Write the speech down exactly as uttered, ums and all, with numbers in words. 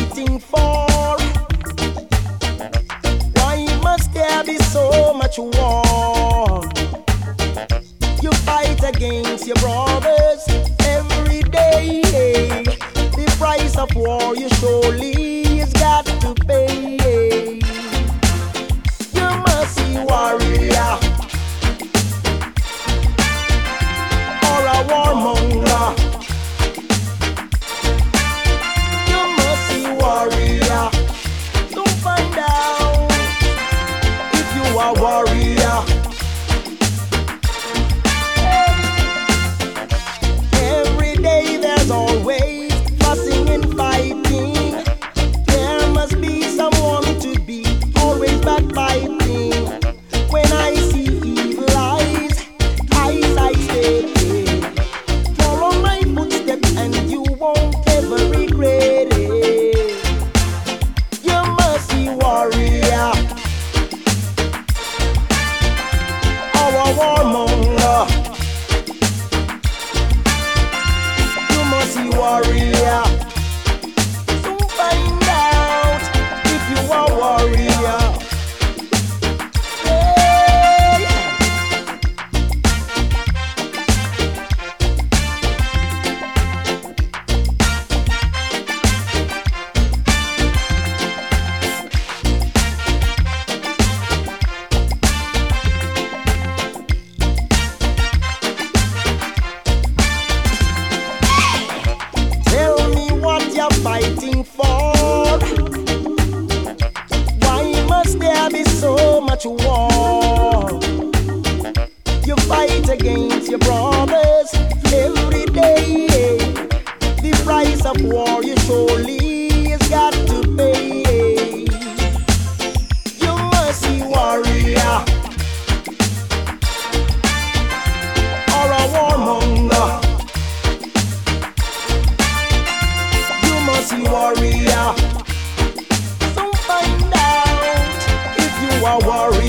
fighting for? Why must there be so much war? You fight against your brothers every day. The price of war you surely has got to pay. You must see warrior or a warmonger. You must see warrior to find out if you are warrior. Every day there's always fussing and fighting. There must be someone to be always backbiting. When I see evil eyes, eyes I stay. Follow my footsteps and you won't ever regret it. You must see warrior or a warmonger. You must see warrior to find out if you are warrior. Hey. Tell me what you're fighting for. Why must there be so much war? You fight against your brothers every day. The price of war you surely has got to pay. You must see warrior or a warmonger. You must see warrior. So find out if you are warrior.